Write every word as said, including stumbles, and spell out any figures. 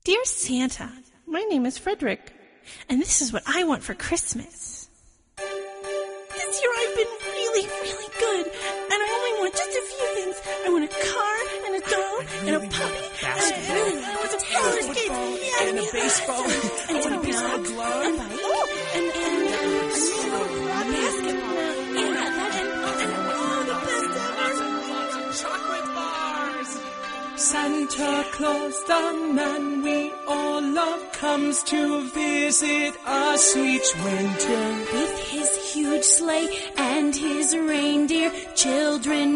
Dear Santa, my name is Frederick, and this is what I want for Christmas. This year I've been really, really good, and I only want just a few things. I want a car, and a doll, really and a puppy, and, and, and I want a roller skate, yeah, and a baseball, and, and, and a baseball glove, and, oh, and, and, and, and a basketball, yeah, that, and, and, oh, the best ever. Chocolate bars. Santa Claus, the man we all love, comes to visit us each winter. With his huge sleigh and his reindeer, children